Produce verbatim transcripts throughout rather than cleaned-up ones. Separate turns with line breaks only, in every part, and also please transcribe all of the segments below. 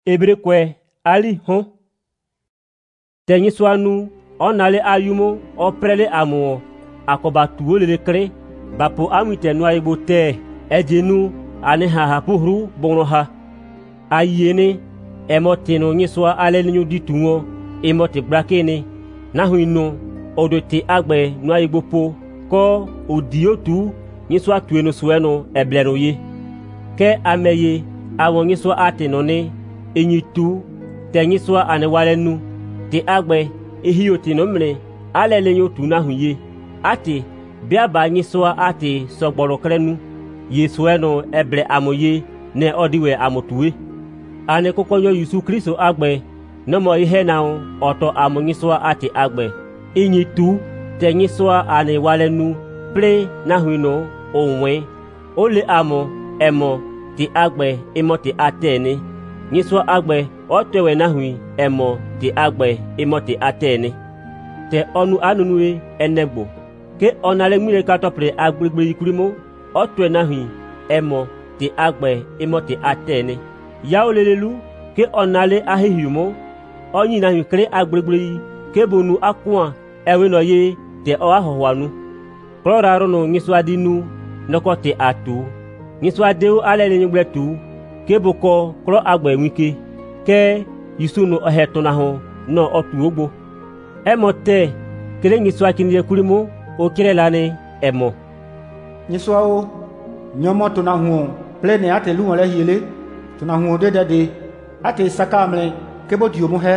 Ebrekwe ali hon. Tenyi swanu onale ayumo oprele amuo akoba tuole le kre bapo amite no aibote ejenu ane ha hapuhru bono ha ayene emotino nyiswa ale nyu ditunwo emote brakene na huino odote agbe no aibopo ko odiotu nyiswa tueno sueno eblero ye ke ameye awon nyiswa atenone enyitu tenyiswa ane walenu te agbe ehiyoti no mre ale le nyotu na huye ati bia ba nyiswa ati sogboro krenu yesueno eble amoye ne odiwe amotuwe ane kokonyo Yesu Kristo agbe no mo ihe na oto amonyiswa ati agbe enyitu tenyiswa ane walenu ple na huino onwe ole amo emo ti agbe emote atene nyiswa agbe otewe na hui emo ti agbe emote atene te onu anunue enegbo ke onale mwire katopre agbegbe ikurimo otwe na hui emo ti agbe emote atene ya olelelu ke onale ahihumo onyi na hui kre agbegbe ke bonu akwa ewe no ye te o ahohwanu proraro no nyiswa dinu nokote atu nyiswa deu alele nyugbetu ke boko kro agbe nwike ke yisunu oheto na ho no otu ogbo emote kele nyiswa kinye kurimo o kirelane emo
nyiswa o nyomo to na hu plene ate lu wole hiele to na hu de de ate sakamle ke bo diomo he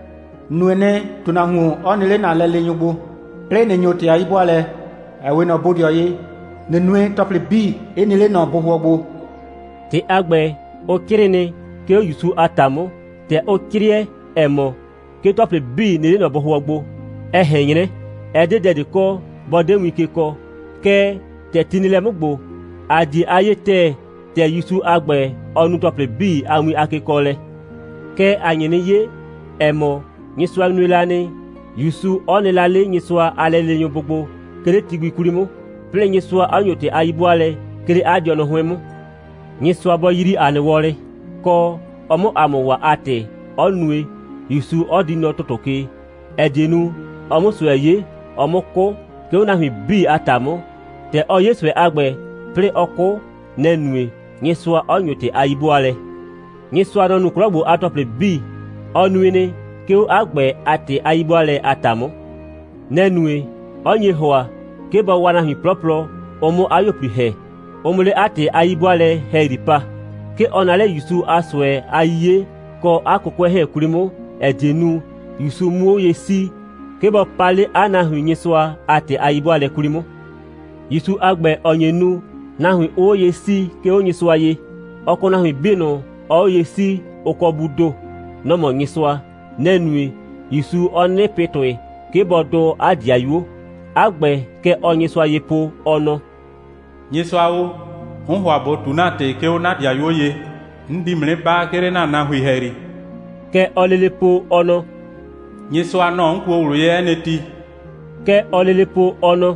nuene to na hu onile na lele nyugbo plene nyote aibo ale ewe no bodio ye ne nue tople bi enile no bohogbo
ti agbe o kirene ke yusu atamo te o kirie emo ke tople bi ne no bohogbo ehenyere edede ko bode wike ko ke te tinile mugbo adi ayete te yusu agbe onu tople bi awi akekole ke anyene ye emo nyiswa nulane yusu onelale nyiswa alele nyobogbo kele tigwi kurimo ple nyiswa anyote ayibuale kele adiono hwemu nyiswa bo yiri anewore ko omo amowa ate onue yusu odino totoke edenu omo soye omo ko ke una hu bi atamo te o yesu agbe ple oko nenue nyiswa onyote ayibuale nyiswa no nukrobo atople bi onuene ke agbe ate ayibuale atamo nenue onye hoa ke ba wana hu propro omo ayoprihe omule ate ayibuale heripa ke onale yusu aswe aye ko akokwe he kurimo edenu yusu mu yesi ke ba pale ana hu nyiswa ate ayibuale kurimo yusu agbe onyenu na hu o yesi ke onyiswa ye okona hu bino o yesi okobudo no mo nyiswa nenui yusu onne petwe ke bodo adiayo agbe ke onyiswa yepo ono
nyiswa o hunhu abo tunate ke onadia yoye ndi mre ba kere na na huiheri
ke olelepo ono
nyiswa no nku owuru ye neti
ke olelepo ono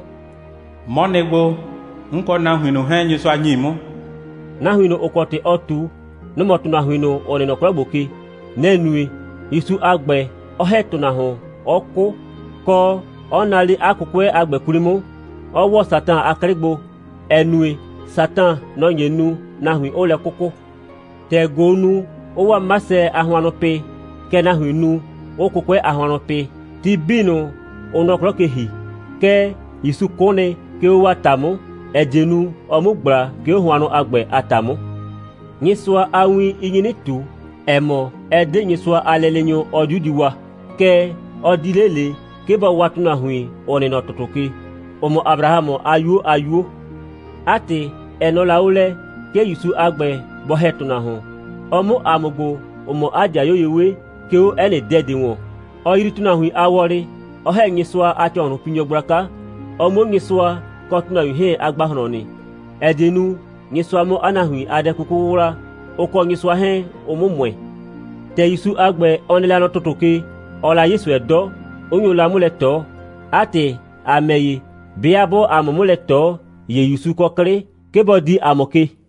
monegbo nko na huinu he nyiswa nyimu
na huinu okote otu no motu na huinu oneno kwagboke nenui isu agbe oheto na ho oku ko onali akukwe agbe kurimo owo satan akarigbo enue satan no yenu na hu ole koko te gonu owa mase ahwanope ke na hu nu okukwe ahwanope ti binu onokrokehi ke isu kone ke owa tamo ejenu omugbra ke ohwano agbe atamo nyiswa awi inyinitu emo ede nyiswa alelenyo odudiwa ke odilele ke ba watuna hui oneno totoke omo abrahamo ayu ayu ate enola ule ke yusu agbe bohetuna ho omo amogbo omo aja yoyewe ke o ene dede won oyirituna hui awore ohe nyiswa ati onu pinyograka omo nyiswa kotuna he agbahoro ni edenu nyiswa mo anahui adekukura oko nyiswa he omumwe te yusu agbe onela no totoke ola yesu edo onyola muleto ate ameye biabo amumuleto ye yusu kokre kebodi amoke